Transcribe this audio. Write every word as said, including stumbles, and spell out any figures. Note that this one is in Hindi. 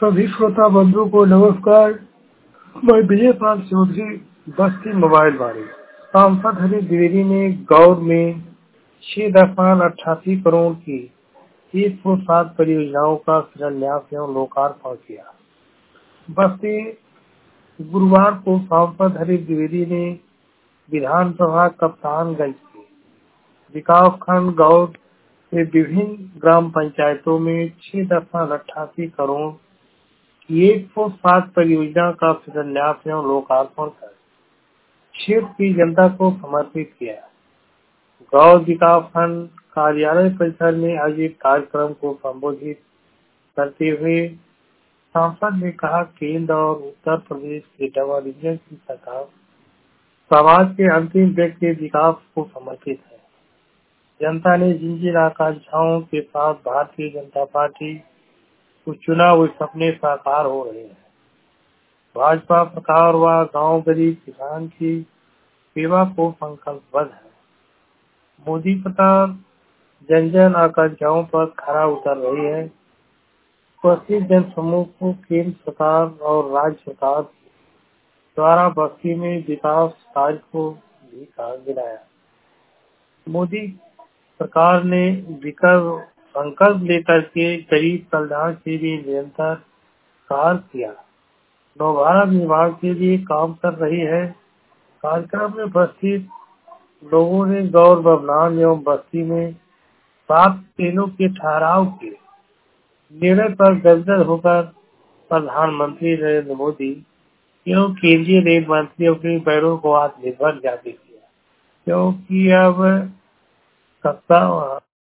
सभी श्रोता बंधु को नमस्कार। मैं विजय पाल चौधरी, बस्ती मोबाइल वाले। सांसद हरीश द्विवेदी ने गौर में छह दशमलव अट्ठासी करोड़ की एक सौ सात परियोजनाओं का शिलान्यास एवं लोकार्पण किया। बस्ती गुरुवार को सांसद हरीश द्विवेदी ने विधानसभा कप्तानगंज के विकास खंड गौर के विभिन्न ग्राम पंचायतों में छह दशमलव अट्ठासी करोड़ की एक सौ सात परियोजना का शिलान्यास एवं लोकार्पण कर क्षेत्र की जनता को समर्पित किया। गौर विकास खंड कार्यालय परिसर में आयोजित कार्यक्रम को संबोधित करते हुए सांसद ने कहा, केंद्र और उत्तर प्रदेश के डबल इंजन की सरकार समाज के अंतिम व्यक्ति के विकास को समर्पित है। जनता ने जिन जिन आकांक्षाओं के साथ भारतीय जनता पार्टी को चुना, वो सपने साकार हो रहे हैं। भाजपा सरकार व गांव गरीब किसान की सेवा को संकल्पबद्ध है। मोदी सरकार जन जन आकांक्षाओं पर खरा उतर रही है। उपस्थित जन समूह को केंद्र सरकार और राज्य सरकार द्वारा बस्ती में विकास कार्य को भी गिनाया। मोदी सरकार ने विकल्प संकल्प लेकर के गरीब कल्याण के लिए निरंतर कार्य किया। नौभारण विभाग के लिए काम कर रही है। कार्यक्रम में उपस्थित लोगों ने गौर बबनान एवं बस्ती में सात ट्रेनों के ठहराव के निर्णय पर गदगद होकर प्रधानमंत्री नरेंद्र मोदी एवं केंद्रीय रेल मंत्री अपने पैरों को आत्मनिर्भर जारी किया, क्योंकि अब सत्ता